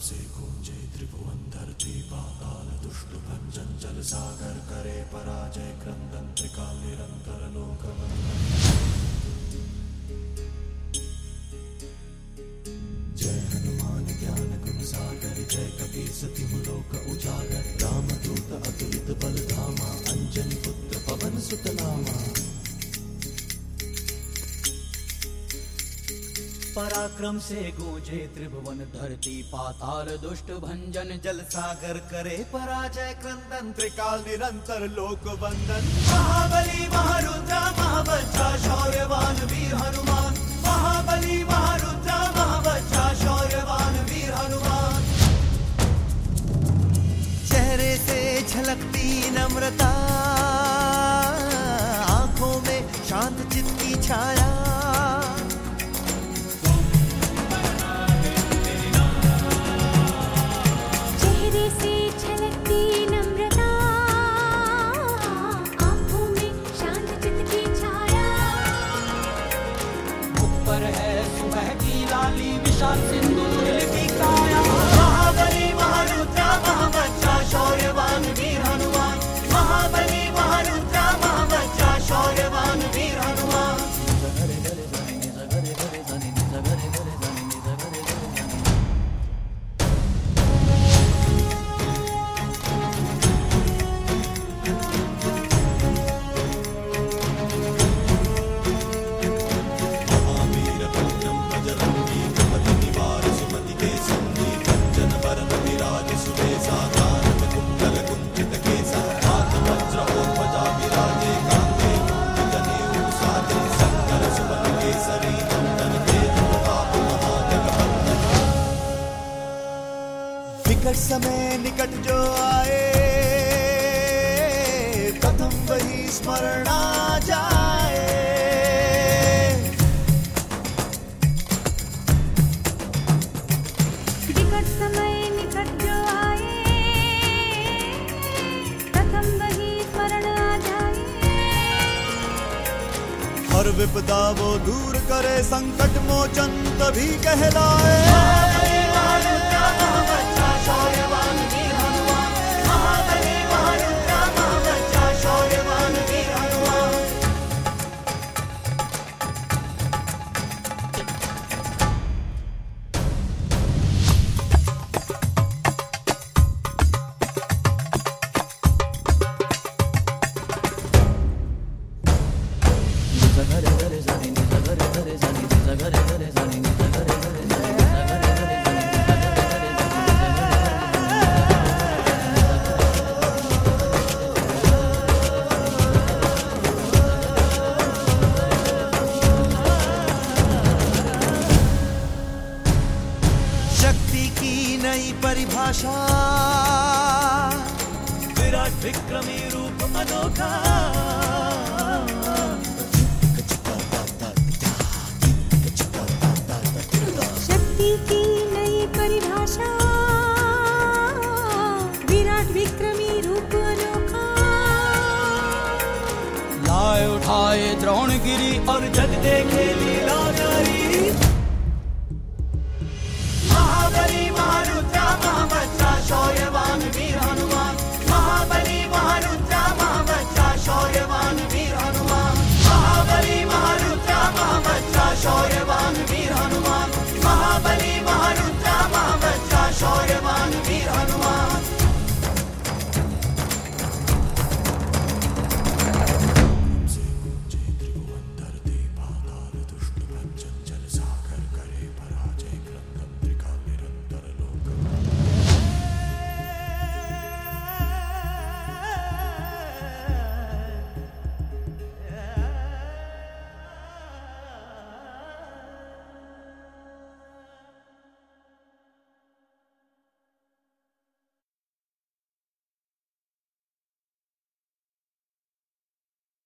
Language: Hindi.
से गूंजे त्रिभुवन धरती पाताल दुष्ट भंजन जल सागर करे पराजय क्रंदन त्रिकाल निरंतर लोक वंदन। जय हनुमान ज्ञान गुण सागर जय कबीर सति लोक उजागर रामदूत अतुलित बल धामा अंजनी पुत्र पवन सुत नामा। पराक्रम से गूंजे त्रिभुवन धरती पाताल दुष्ट भंजन जल सागर करे पराजय क्रंदन त्रिकाल निरंतर लोक वंदन। महाबली महारुद्र महावज्र शौर्यवान वीर हनुमान। महाबली महारुद्र महावज्र शौर्यवान वीर हनुमान। चेहरे से झलकती नम्रता आंखों में शांत चित्त की छाया। सिंदूर लिपि काया। महाबली महारुद्र महावज्र शौर्यवान वीर हनुमान। महाबली महारुद्र महावज्र शौर्यवान वीर हनुमान। निकट समय निकट जो आए प्रथम वही स्मरण आ जाए। निकट समय निकट जो आए प्रथम वही स्मरण आ जाए। हर विपदा वो दूर करे संकट मोचन तभी कहलाए। शौर्यवान वीर हनुमान। महाबली महारुद्र महावज्र शौर्यवान वीर हनुमान। नई परिभाषा विराट विक्रमी रूप अनोखा। शक्ति की नई परिभाषा विराट विक्रमी रूप अनोखा। लाए उठाए द्रोणगिरी और जग देखे